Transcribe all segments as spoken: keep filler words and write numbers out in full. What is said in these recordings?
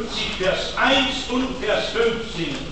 fünfzig, Vers eins und Vers fünf singen.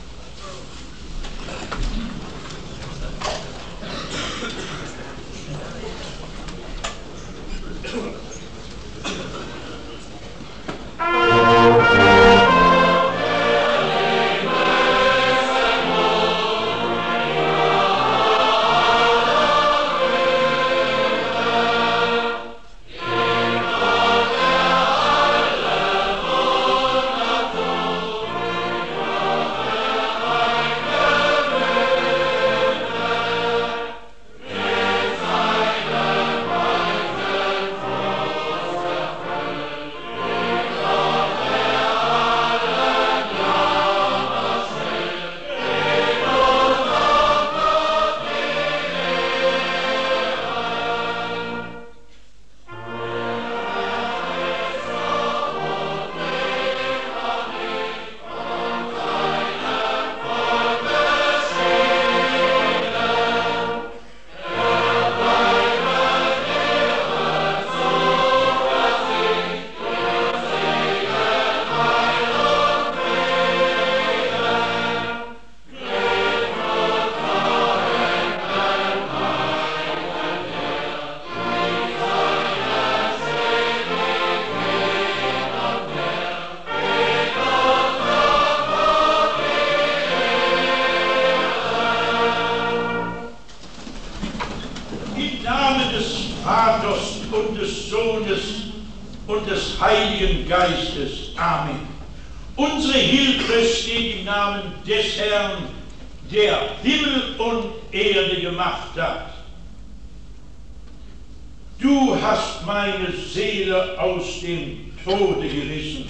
Aus dem Tode gerissen,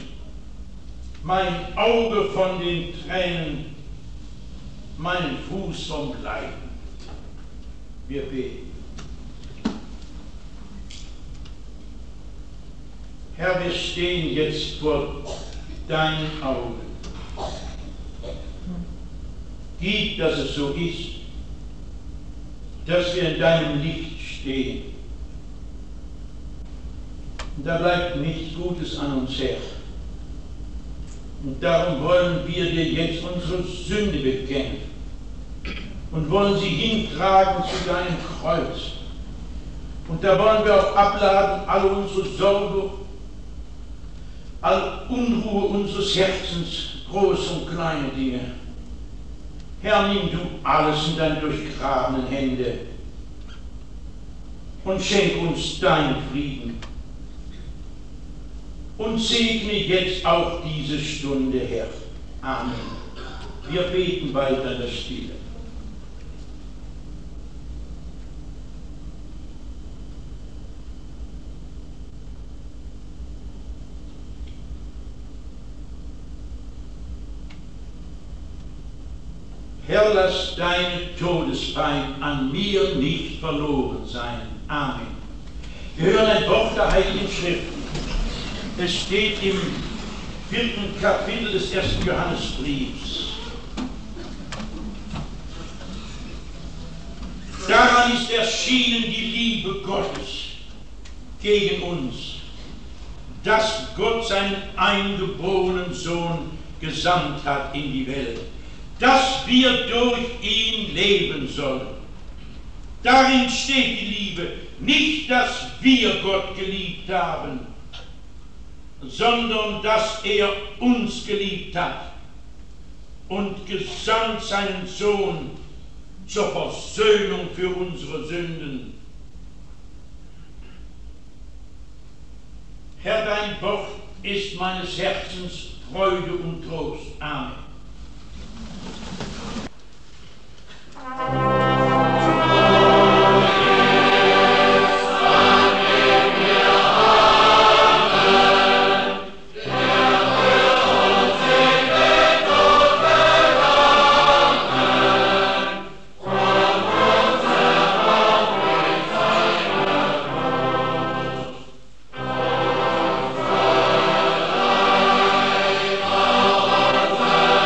mein Auge von den Tränen, meinen Fuß vom Leiden. Wir beten. Herr, wir stehen jetzt vor deinen Augen. Gib, dass es so ist, dass wir in deinem Licht stehen. Da bleibt nichts Gutes an uns her. Und darum wollen wir dir jetzt unsere Sünde bekennen und wollen sie hintragen zu deinem Kreuz. Und da wollen wir auch abladen alle unsere Sorge, alle Unruhe unseres Herzens, große und kleine Dinge. Herr, nimm du alles in deine durchgrabenen Hände und schenk uns deinen Frieden. Und segne jetzt auch diese Stunde, Herr. Amen. Wir beten weiter in der Stille. Herr, lass deine Todespein an mir nicht verloren sein. Amen. Wir hören ein Wort der Heiligen Schrift. Es steht im vierten Kapitel des ersten Johannesbriefs. Daran ist erschienen die Liebe Gottes gegen uns, dass Gott seinen eingeborenen Sohn gesandt hat in die Welt, dass wir durch ihn leben sollen. Darin steht die Liebe, nicht, dass wir Gott geliebt haben, sondern dass er uns geliebt hat und gesandt seinen Sohn zur Versöhnung für unsere Sünden. Herr, dein Wort ist meines Herzens Freude und Trost. Amen. Amen.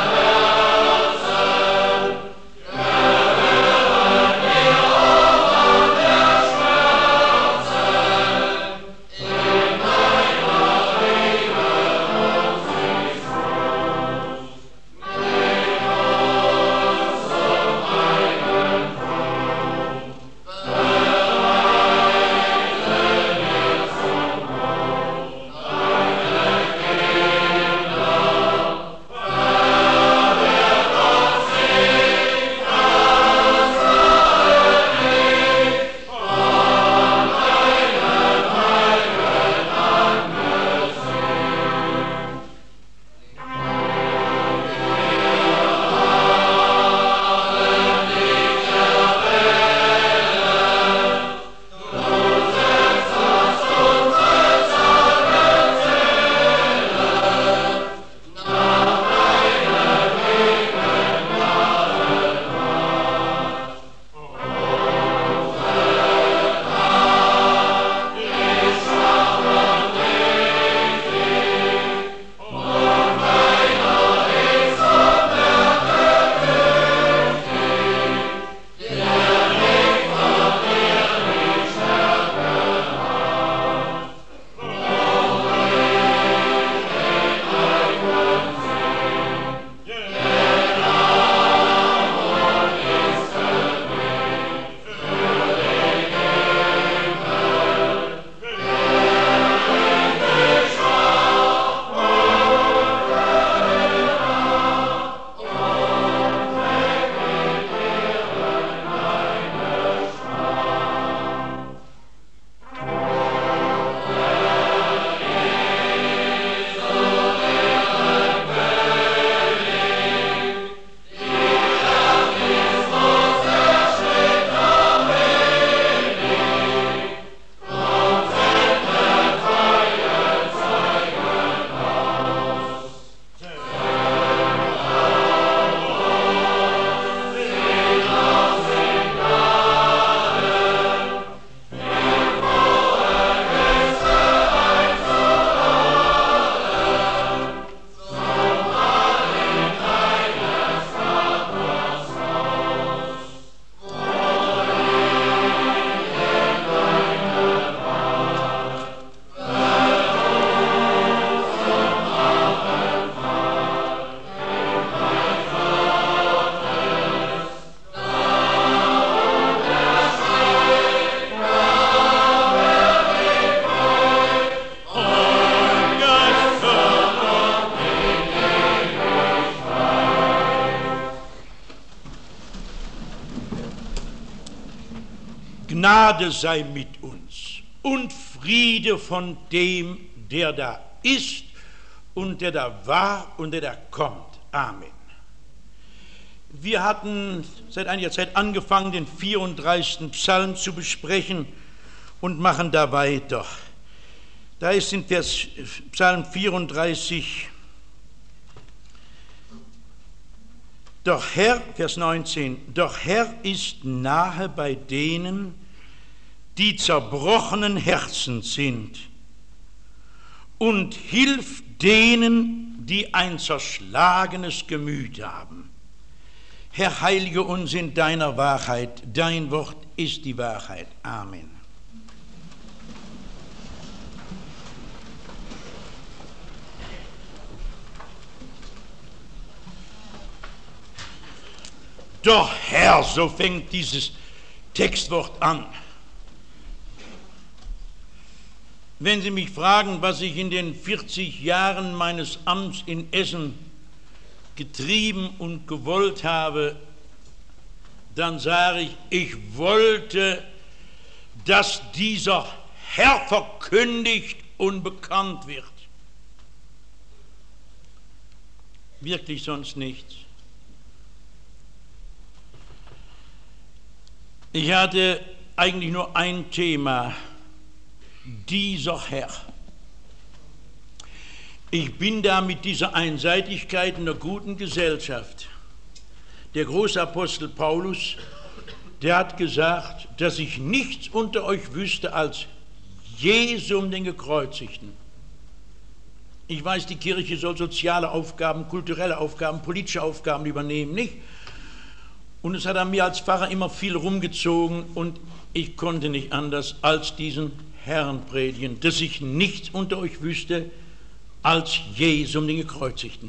Gnade sei mit uns und Friede von dem, der da ist und der da war und der da kommt. Amen. Wir hatten seit einiger Zeit angefangen, den vierunddreißigsten Psalm zu besprechen und machen da weiter. Da ist in Vers, Psalm vierunddreißig, doch Herr, Vers neunzehn, doch Herr ist nahe bei denen, die zerbrochenen Herzens sind, und hilft denen, die ein zerschlagenes Gemüt haben. Herr, heilige uns in deiner Wahrheit, dein Wort ist die Wahrheit. Amen. Doch Herr, so fängt dieses Textwort an. Wenn Sie mich fragen, was ich in den vierzig Jahren meines Amts in Essen getrieben und gewollt habe, dann sage ich, ich wollte, dass dieser Herr verkündigt und bekannt wird. Wirklich sonst nichts. Ich hatte eigentlich nur ein Thema, dieser Herr. Ich bin da mit dieser Einseitigkeit in der guten Gesellschaft. Der große Apostel Paulus, der hat gesagt, dass ich nichts unter euch wüsste als Jesum den Gekreuzigten. Ich weiß, die Kirche soll soziale Aufgaben, kulturelle Aufgaben, politische Aufgaben übernehmen, nicht? Und es hat an mir als Pfarrer immer viel rumgezogen und ich konnte nicht anders als diesen Herrn predigen, dass ich nichts unter euch wüsste als Jesum den Gekreuzigten.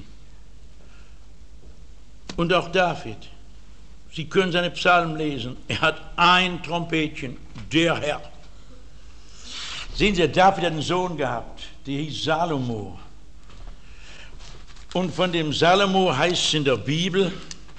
Und auch David, Sie können seine Psalmen lesen, er hat ein Trompetchen, der Herr. Sehen Sie, David hat einen Sohn gehabt, der hieß Salomo. Und von dem Salomo heißt es in der Bibel,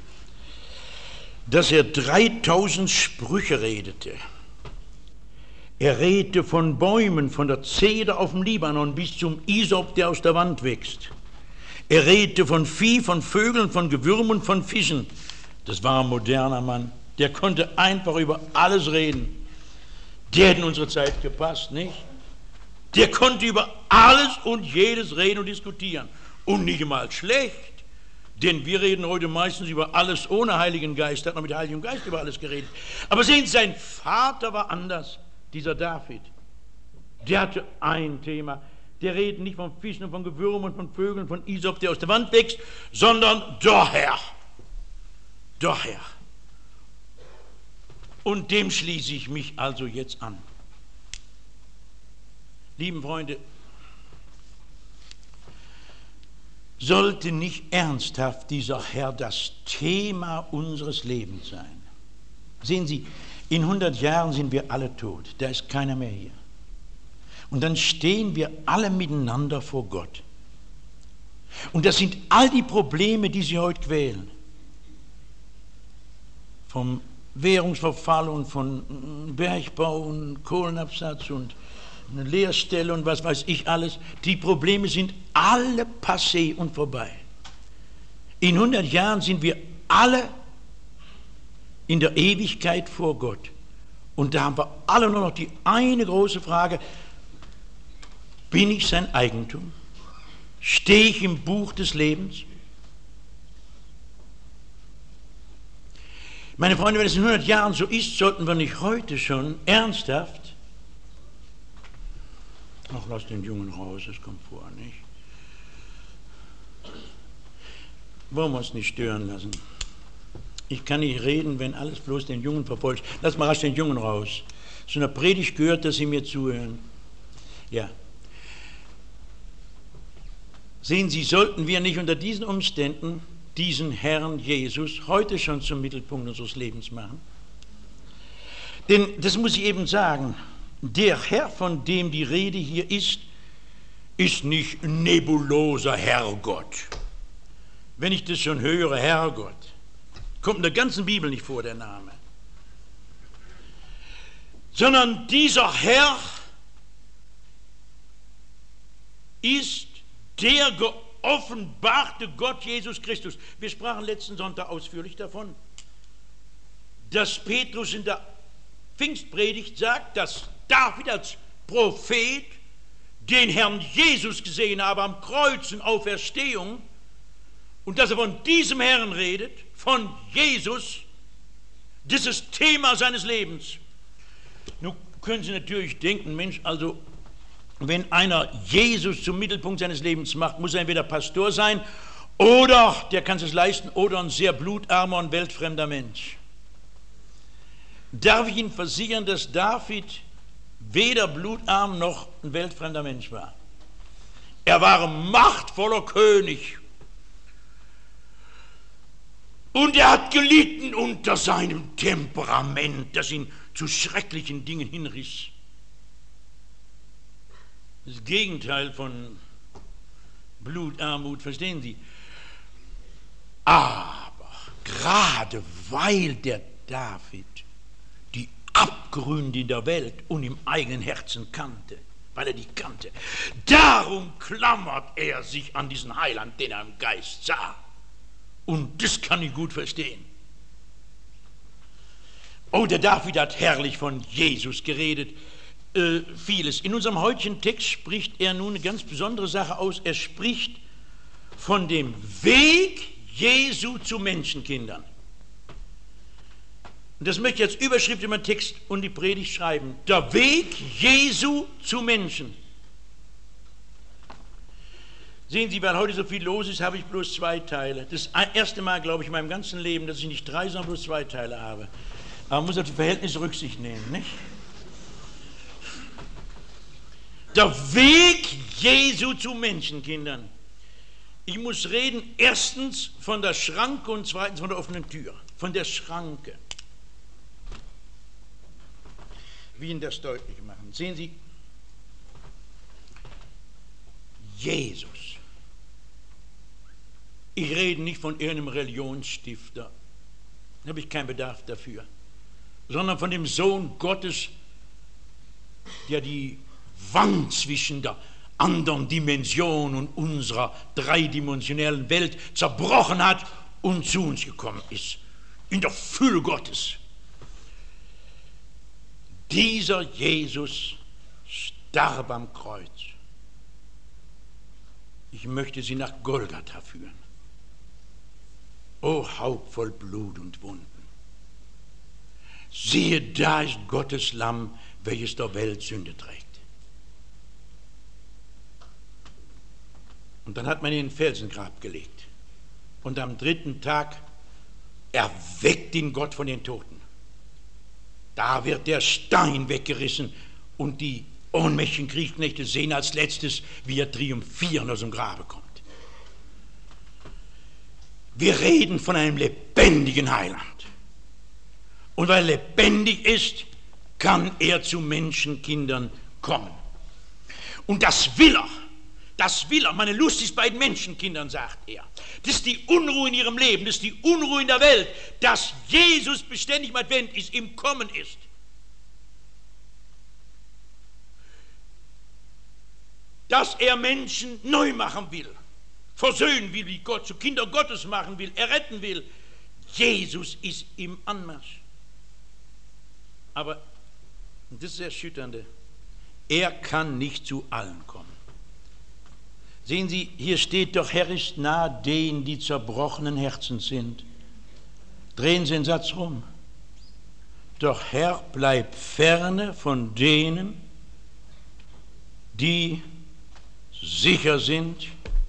dass er dreitausend Sprüche redete. Er redete von Bäumen, von der Zeder auf dem Libanon bis zum Isop, der aus der Wand wächst. Er redete von Vieh, von Vögeln, von Gewürmen und von Fischen. Das war ein moderner Mann. Der konnte einfach über alles reden. Der hat in unsere Zeit gepasst, nicht? Der konnte über alles und jedes reden und diskutieren. Und nicht mal schlecht. Denn wir reden heute meistens über alles ohne Heiligen Geist. Er hat noch mit Heiligem Geist über alles geredet. Aber sehen Sie, sein Vater war anders, dieser David. Der hatte ein Thema. Der redet nicht von Fischen und von Gewürmen und von Vögeln, von Isop, der aus der Wand wächst, sondern der Herr. Der Herr. Und dem schließe ich mich also jetzt an. Lieben Freunde, sollte nicht ernsthaft dieser Herr das Thema unseres Lebens sein? Sehen Sie, in hundert Jahren sind wir alle tot, da ist keiner mehr hier. Und dann stehen wir alle miteinander vor Gott. Und das sind all die Probleme, die Sie heute quälen. Vom Währungsverfall und von Bergbau und Kohlenabsatz und eine Leerstelle und was weiß ich alles. Die Probleme sind alle passé und vorbei. In hundert Jahren sind wir alle in der Ewigkeit vor Gott. Und da haben wir alle nur noch die eine große Frage: Bin ich sein Eigentum? Stehe ich im Buch des Lebens? Meine Freunde, wenn es in hundert Jahren so ist, sollten wir nicht heute schon ernsthaft, ach, lass den Jungen raus, das kommt vor, nicht? Wollen wir uns nicht stören lassen. Ich kann nicht reden, wenn alles bloß den Jungen verfolgt. Lass mal rasch den Jungen raus. Zu einer Predigt gehört, dass Sie mir zuhören. Ja. Sehen Sie, sollten wir nicht unter diesen Umständen diesen Herrn Jesus heute schon zum Mittelpunkt unseres Lebens machen? Denn, das muss ich eben sagen, der Herr, von dem die Rede hier ist, ist nicht nebuloser Herrgott. Wenn ich das schon höre, Herrgott, kommt in der ganzen Bibel nicht vor, der Name. sondern dieser Herr ist der geoffenbarte Gott Jesus Christus. Wir sprachen letzten Sonntag ausführlich davon, dass Petrus in der Pfingstpredigt sagt, dass David als Prophet den Herrn Jesus gesehen habe am Kreuz und Auferstehung und dass er von diesem Herrn redet, von Jesus, das ist das Thema seines Lebens. Nun können Sie natürlich denken, Mensch, also wenn einer Jesus zum Mittelpunkt seines Lebens macht, muss er entweder Pastor sein oder, der kann es sich leisten, oder ein sehr blutarmer und weltfremder Mensch. Darf ich Ihnen versichern, dass David weder blutarm noch ein weltfremder Mensch war. Er war ein machtvoller König. Und er hat gelitten unter seinem Temperament, das ihn zu schrecklichen Dingen hinriss. Das Gegenteil von Blutarmut, verstehen Sie? Aber gerade weil der David die Abgründe in der Welt und im eigenen Herzen kannte, weil er die kannte, darum klammert er sich an diesen Heiland, den er im Geist sah. Und das kann ich gut verstehen. Oh, der David hat herrlich von Jesus geredet, äh, vieles. In unserem heutigen Text spricht er nun eine ganz besondere Sache aus. Er spricht von dem Weg Jesu zu Menschenkindern. Und das möchte ich als Überschrift in meinen Text und die Predigt schreiben. Der Weg Jesu zu Menschen. Sehen Sie, weil heute so viel los ist, habe ich bloß zwei Teile. Das erste Mal, glaube ich, in meinem ganzen Leben, dass ich nicht drei, sondern bloß zwei Teile habe. Aber man muss auf die Verhältnisse Rücksicht nehmen, nicht? Der Weg Jesu zu Menschenkindern. Ich muss reden, erstens von der Schranke und zweitens von der offenen Tür. Von der Schranke. Wie Ihnen das deutlich machen. Sehen Sie, Jesus. Ich rede nicht von irgendeinem Religionsstifter, da habe ich keinen Bedarf dafür, sondern von dem Sohn Gottes, der die Wand zwischen der anderen Dimension und unserer dreidimensionellen Welt zerbrochen hat und zu uns gekommen ist, in der Fülle Gottes. Dieser Jesus starb am Kreuz. Ich möchte Sie nach Golgatha führen. O Haupt voll Blut und Wunden. Siehe, da ist Gottes Lamm, welches der Welt Sünde trägt. Und dann hat man ihn in den Felsengrab gelegt. Und am dritten Tag erweckt ihn Gott von den Toten. Da wird der Stein weggerissen und die ohnmächtigen Kriegsknechte sehen als letztes, wie er triumphierend aus dem Grabe kommt. Wir reden von einem lebendigen Heiland. Und weil er lebendig ist, kann er zu Menschenkindern kommen. Und das will er. Das will er. Meine Lust ist bei den Menschenkindern, sagt er. Das ist die Unruhe in ihrem Leben, das ist die Unruhe in der Welt, dass Jesus beständig im Advent ist, im Kommen ist. Dass er Menschen neu machen will. Versöhnen will, wie Gott, zu Kindern Gottes machen will, erretten will. Jesus ist im Anmarsch. Aber, und das ist das Erschütternde, er kann nicht zu allen kommen. Sehen Sie, hier steht doch, Herr ist nahe denen, die zerbrochenen Herzens sind. Drehen Sie den Satz rum. Doch Herr bleibt ferne von denen, die sicher sind,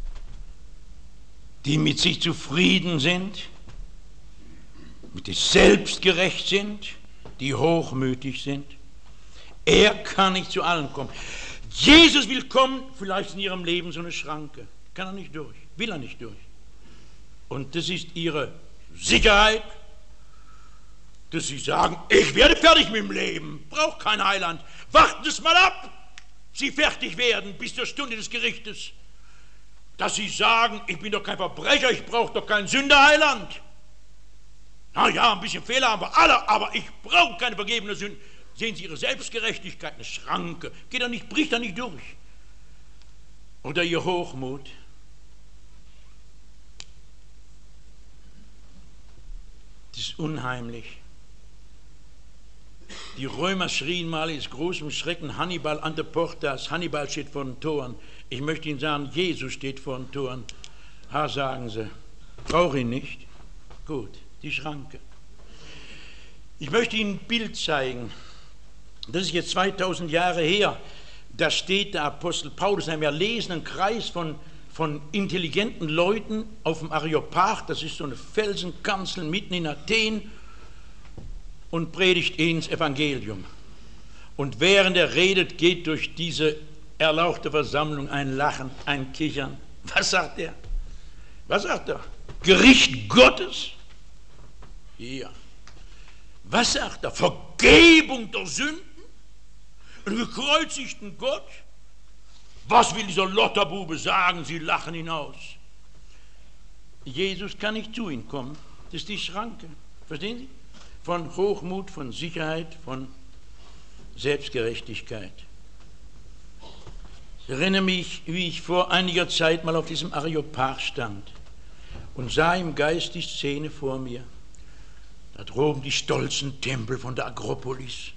die mit sich zufrieden sind, mit sich selbst gerecht sind, die hochmütig sind. Er kann nicht zu allen kommen. Jesus will kommen, vielleicht in ihrem Leben so eine Schranke. Kann er nicht durch, will er nicht durch. Und das ist ihre Sicherheit, dass sie sagen, ich werde fertig mit dem Leben, brauche kein Heiland. Warten Sie es mal ab, Sie fertig werden bis zur Stunde des Gerichtes. Dass Sie sagen, ich bin doch kein Verbrecher, ich brauche doch keinen Sünderheiland. Na ja, ein bisschen Fehler haben wir alle, aber ich brauche keine vergebene Sünde. Sehen Sie Ihre Selbstgerechtigkeit, eine Schranke, geht da nicht, bricht da nicht durch. Oder Ihr Hochmut. Das ist unheimlich. Die Römer schrien mal in großem Schrecken Hannibal an der Portas. Hannibal steht vor den Toren. Ich möchte Ihnen sagen, Jesus steht vor den Toren. Ha, sagen Sie. Brauche ihn nicht. Gut, die Schranke. Ich möchte Ihnen ein Bild zeigen. Das ist jetzt zweitausend Jahre her. Da steht der Apostel Paulus in einem erlesenen Kreis von, von intelligenten Leuten auf dem Areopag. Das ist so eine Felsenkanzel mitten in Athen. Und predigt ihnen das Evangelium. Und während er redet, geht durch diese erlauchte Versammlung ein Lachen, ein Kichern. Was sagt er? Was sagt er? Gericht Gottes? Ja. Was sagt er? Vergebung der Sünden? Einen gekreuzigten Gott? Was will dieser Lotterbube sagen? Sie lachen ihn aus. Jesus kann nicht zu ihnen kommen. Das ist die Schranke. Verstehen Sie? Von Hochmut, von Sicherheit, von Selbstgerechtigkeit. Ich erinnere mich, wie ich vor einiger Zeit mal auf diesem Areopag stand und sah im Geist die Szene vor mir. Da droben die stolzen Tempel von der Akropolis.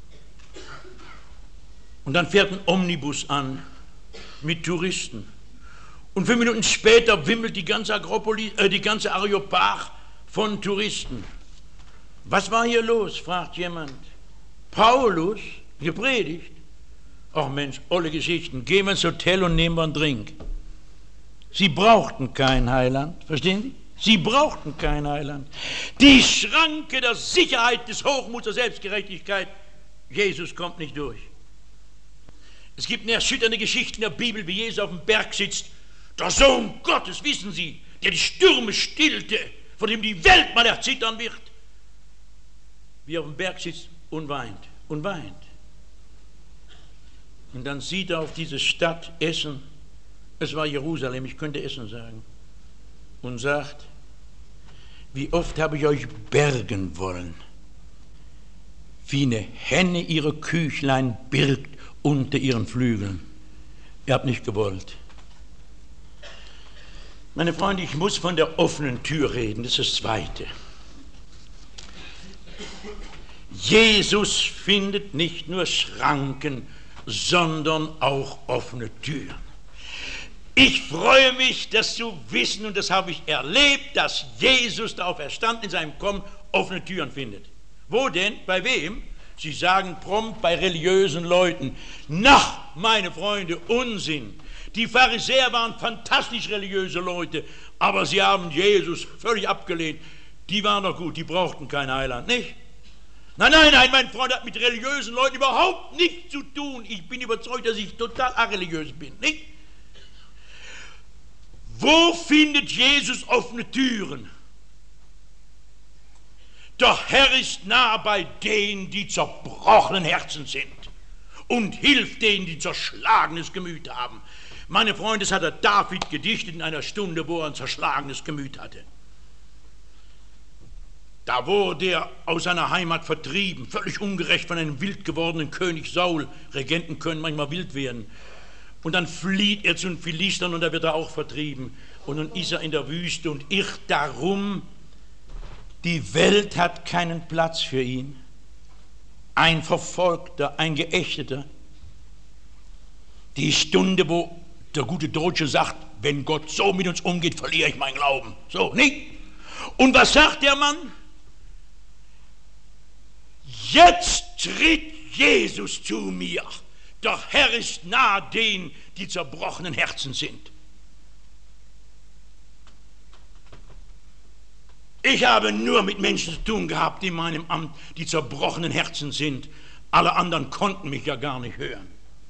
Und dann fährt ein Omnibus an mit Touristen. Und fünf Minuten später wimmelt die ganze Akropolis, äh, die ganze Areopag von Touristen. Was war hier los, fragt jemand. Paulus, gepredigt. Ach Mensch, olle Geschichten. Gehen wir ins Hotel und nehmen wir einen Drink. Sie brauchten kein Heiland, verstehen Sie? Sie brauchten kein Heiland. Die Schranke der Sicherheit, des Hochmuts, der Selbstgerechtigkeit. Jesus kommt nicht durch. Es gibt eine erschütternde Geschichte in der Bibel, wie Jesus auf dem Berg sitzt. Der Sohn Gottes, wissen Sie, der die Stürme stillte, von dem die Welt mal erzittern wird. Wie er auf dem Berg sitzt und weint und weint. Und dann sieht er auf diese Stadt Essen, es war Jerusalem, ich könnte Essen sagen, und sagt, wie oft habe ich euch bergen wollen, wie eine Henne ihre Küchlein birgt unter ihren Flügeln. Ihr habt nicht gewollt. Meine Freunde, ich muss von der offenen Tür reden, das ist das Zweite. Jesus findet nicht nur Schranken, sondern auch offene Türen. Ich freue mich, das zu wissen, und das habe ich erlebt, dass Jesus da auferstanden in seinem Kommen offene Türen findet. Wo denn? Bei wem? Sie sagen prompt bei religiösen Leuten. Na, meine Freunde, Unsinn. Die Pharisäer waren fantastisch religiöse Leute, aber sie haben Jesus völlig abgelehnt. Die waren doch gut, die brauchten kein Heiland, nicht? Nein, nein, nein, mein Freund hat mit religiösen Leuten überhaupt nichts zu tun. Ich bin überzeugt, dass ich total areligiös bin, nicht? Wo findet Jesus offene Türen? Der Herr ist nah bei denen, die zerbrochenen Herzen sind und hilft denen, die zerschlagenes Gemüt haben. Meine Freunde, das hat der David gedichtet in einer Stunde, wo er ein zerschlagenes Gemüt hatte. Da wurde er aus seiner Heimat vertrieben, völlig ungerecht von einem wild gewordenen König Saul. Regenten können manchmal wild werden. Und dann flieht er zu den Philistern und da wird er auch vertrieben. Und nun ist er in der Wüste und irrt darum. Die Welt hat keinen Platz für ihn. Ein Verfolgter, ein Geächteter. Die Stunde, wo der gute Deutsche sagt, wenn Gott so mit uns umgeht, verliere ich meinen Glauben. So, nicht? Und was sagt der Mann? Jetzt tritt Jesus zu mir. Der Herr ist nahe denen, die zerbrochenen Herzen sind. Ich habe nur mit Menschen zu tun gehabt in meinem Amt, die zerbrochenen Herzen sind. Alle anderen konnten mich ja gar nicht hören.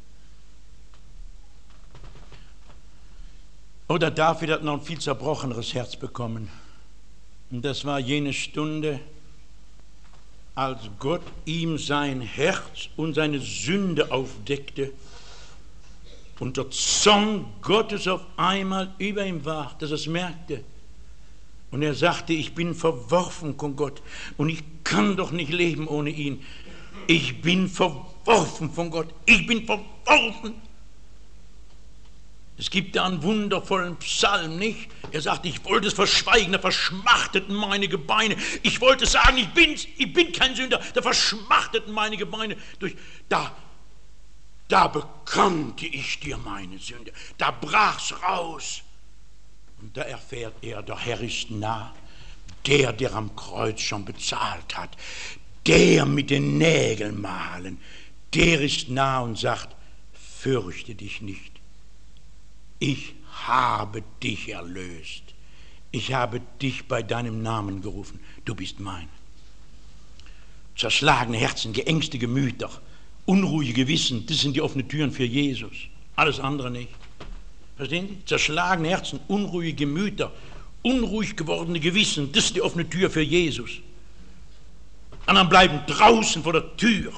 Oder David hat noch ein viel zerbrocheneres Herz bekommen. Und das war jene Stunde, als Gott ihm sein Herz und seine Sünde aufdeckte und der Zorn Gottes auf einmal über ihm war, dass er es merkte. Und er sagte, ich bin verworfen von Gott und ich kann doch nicht leben ohne ihn. ich bin verworfen von Gott. Ich bin verworfen. Es gibt da einen wundervollen Psalm, nicht? Er sagt, ich wollte es verschweigen, da verschmachteten meine Gebeine. Ich wollte sagen, ich bin's, ich bin kein Sünder, da verschmachteten meine Gebeine. Durch, da, da bekannte ich dir meine Sünde, da brach's raus. Und da erfährt er, der Herr ist nah, der, der am Kreuz schon bezahlt hat, der mit den Nägeln mahlen, der ist nah und sagt, fürchte dich nicht. Ich habe dich erlöst. Ich habe dich bei deinem Namen gerufen. Du bist mein. Zerschlagene Herzen, geängste Gemüter, unruhige Gewissen, das sind die offenen Türen für Jesus. Alles andere nicht. Verstehen Sie? Zerschlagene Herzen, unruhige Gemüter, unruhig gewordene Gewissen, das ist die offene Tür für Jesus. Anderen bleiben draußen vor der Tür.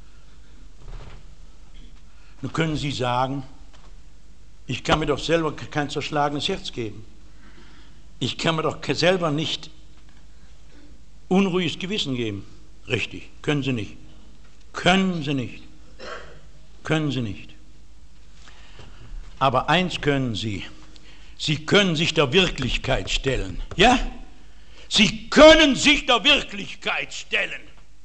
Nun können Sie sagen, ich kann mir doch selber kein zerschlagenes Herz geben. Ich kann mir doch selber nicht unruhiges Gewissen geben. Richtig, können Sie nicht. Können Sie nicht. Können Sie nicht. Aber eins können Sie. Sie können sich der Wirklichkeit stellen. Ja? Sie können sich der Wirklichkeit stellen.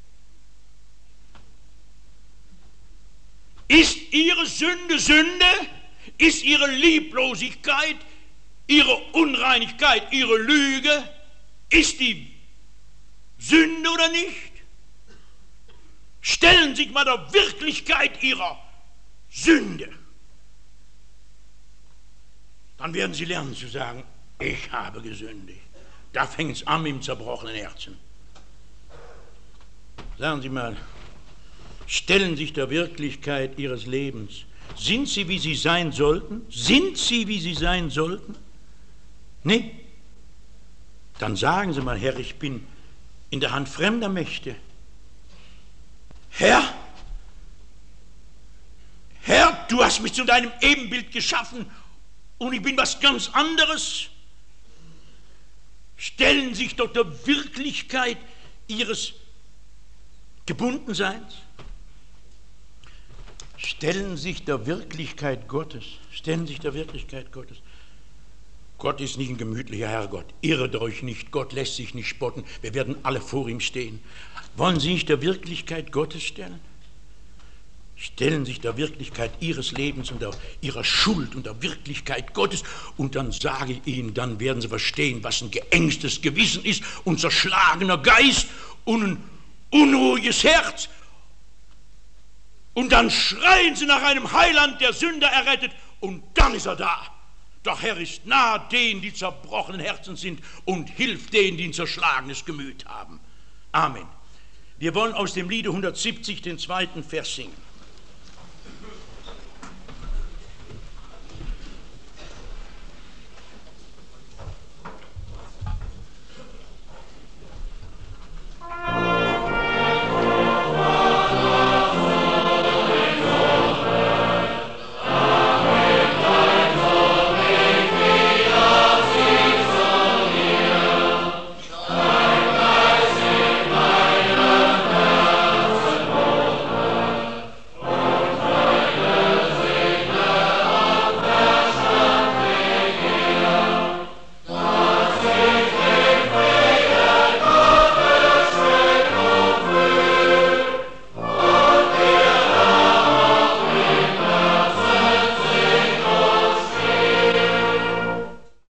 Ist Ihre Sünde Sünde? Ist Ihre Lieblosigkeit, Ihre Unreinigkeit, Ihre Lüge, ist die Sünde oder nicht? Stellen Sie sich mal der Wirklichkeit Ihrer Sünde. Dann werden Sie lernen zu sagen, ich habe gesündigt. Da fängt es an mit dem zerbrochenen Herzen. Sagen Sie mal, stellen Sie sich der Wirklichkeit Ihres Lebens. Sind Sie, wie Sie sein sollten? Sind Sie, wie Sie sein sollten? Nee. Dann sagen Sie mal, Herr, ich bin in der Hand fremder Mächte. Herr, Herr, du hast mich zu deinem Ebenbild geschaffen und ich bin was ganz anderes. Stellen Sie sich doch der Wirklichkeit Ihres Gebundenseins. Stellen sich der Wirklichkeit Gottes, stellen sich der Wirklichkeit Gottes. Gott ist nicht ein gemütlicher Herrgott. Irret euch nicht, Gott lässt sich nicht spotten. Wir werden alle vor ihm stehen. Wollen Sie sich der Wirklichkeit Gottes stellen? Stellen sich der Wirklichkeit Ihres Lebens und der, Ihrer Schuld und der Wirklichkeit Gottes und dann sage ich Ihnen, dann werden Sie verstehen, was ein geängstes Gewissen ist und zerschlagener Geist und ein unruhiges Herz. Und dann schreien sie nach einem Heiland, der Sünder errettet, und dann ist er da. Der Herr ist nahe denen, die zerbrochenen Herzen sind, und hilft denen, die ein zerschlagenes Gemüt haben. Amen. Wir wollen aus dem Liede hundertsiebzig den zweiten Vers singen.